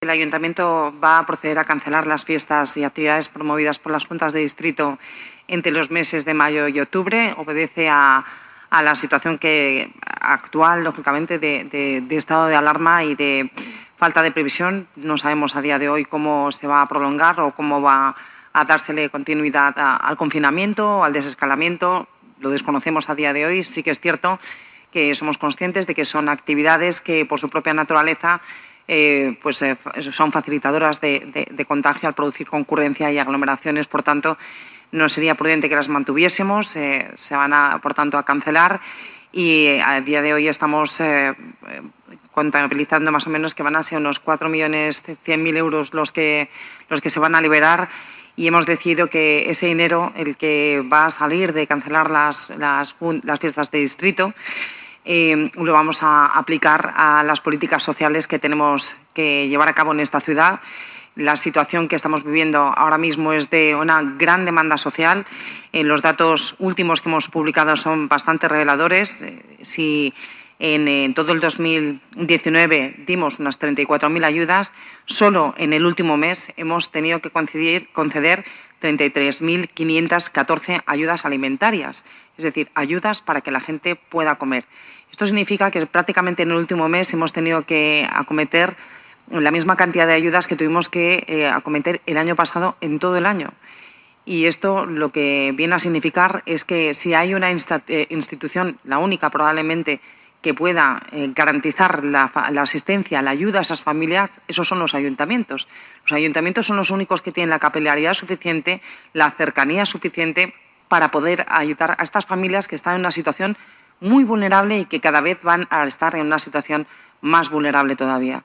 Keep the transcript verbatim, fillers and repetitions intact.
El Ayuntamiento va a proceder a cancelar las fiestas y actividades promovidas por las juntas de distrito entre los meses de mayo y octubre. Obedece a, a la situación que, actual, lógicamente, de, de, de estado de alarma y de falta de previsión. No sabemos a día de hoy cómo se va a prolongar o cómo va a dársele continuidad a, al confinamiento o al desescalamiento. Lo desconocemos a día de hoy. Sí que es cierto que somos conscientes de que son actividades que, por su propia naturaleza, Eh, pues, eh, son facilitadoras de, de, de contagio al producir concurrencia y aglomeraciones. Por tanto, no sería prudente que las mantuviésemos. Eh, se van, a, por tanto, a cancelar y eh, a día de hoy estamos eh, contabilizando más o menos que van a ser unos cuatro millones cien mil euros los que, los que se van a liberar, y hemos decidido que ese dinero, el que va a salir de cancelar las, las, las fiestas de distrito, Eh, lo vamos a aplicar a las políticas sociales que tenemos que llevar a cabo en esta ciudad. La situación que estamos viviendo ahora mismo es de una gran demanda social. Eh, los datos últimos que hemos publicado son bastante reveladores. Eh, si en, en todo el dos mil diecinueve dimos unas treinta y cuatro mil ayudas, solo en el último mes hemos tenido que conceder, conceder treinta y tres mil quinientas catorce ayudas alimentarias, es decir, ayudas para que la gente pueda comer. Esto significa que prácticamente en el último mes hemos tenido que acometer la misma cantidad de ayudas que tuvimos que eh, acometer el año pasado en todo el año. Y esto lo que viene a significar es que si hay una institución, la única probablemente, que pueda eh, garantizar la, la asistencia, la ayuda a esas familias, esos son los ayuntamientos. Los ayuntamientos son los únicos que tienen la capilaridad suficiente, la cercanía suficiente para poder ayudar a estas familias que están en una situación muy vulnerable y que cada vez van a estar en una situación más vulnerable todavía.